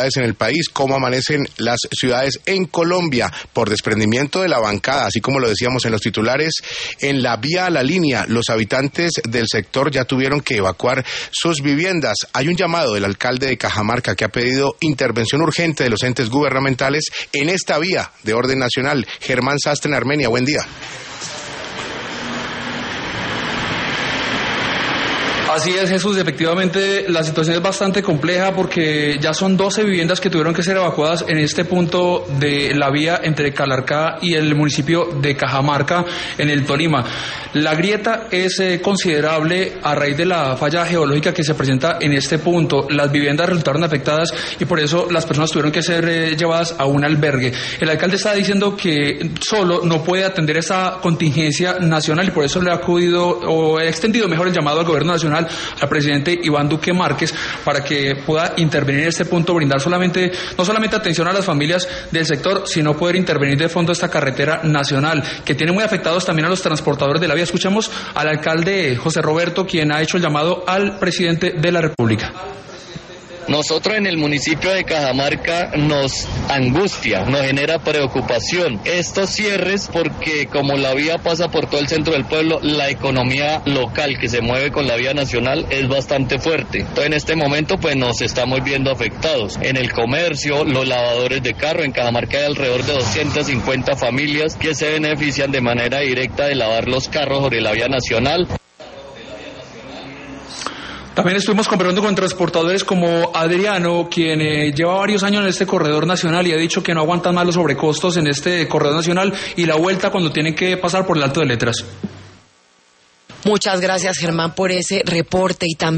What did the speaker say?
ciudades en el país, cómo amanecen las ciudades en Colombia por desprendimiento de la bancada, así como lo decíamos en los titulares. En la vía a la línea, los habitantes del sector ya tuvieron que evacuar sus viviendas. Hay un llamado del alcalde de Cajamarca que ha pedido intervención urgente de los entes gubernamentales en esta vía de orden nacional. Germán Sastre en Armenia, buen día. Así es, Jesús, efectivamente la situación es bastante compleja porque ya son 12 viviendas que tuvieron que ser evacuadas en este punto de la vía entre Calarcá y el municipio de Cajamarca en el Tolima. La grieta es considerable a raíz de la falla geológica que se presenta en este punto. Las viviendas resultaron afectadas y por eso las personas tuvieron que ser llevadas a un albergue. El alcalde está diciendo que solo no puede atender esa contingencia nacional y por eso le ha acudido o ha extendido mejor el llamado al gobierno nacional, al presidente Iván Duque Márquez, para que pueda intervenir en este punto, brindar no solamente atención a las familias del sector, sino poder intervenir de fondo esta carretera nacional, que tiene muy afectados también a los transportadores de la vía. Escuchamos al alcalde José Roberto, quien ha hecho el llamado al presidente de la República. Nosotros en el municipio de Cajamarca nos angustia, nos genera preocupación estos cierres porque como la vía pasa por todo el centro del pueblo, la economía local que se mueve con la vía nacional es bastante fuerte. Entonces en este momento pues nos estamos viendo afectados. En el comercio, los lavadores de carro, en Cajamarca hay alrededor de 250 familias que se benefician de manera directa de lavar los carros sobre la vía nacional. También estuvimos conversando con transportadores como Adriano, quien lleva varios años en este corredor nacional y ha dicho que no aguantan más los sobrecostos en este corredor nacional y la vuelta cuando tienen que pasar por el Alto de Letras. Muchas gracias, Germán, por ese reporte y también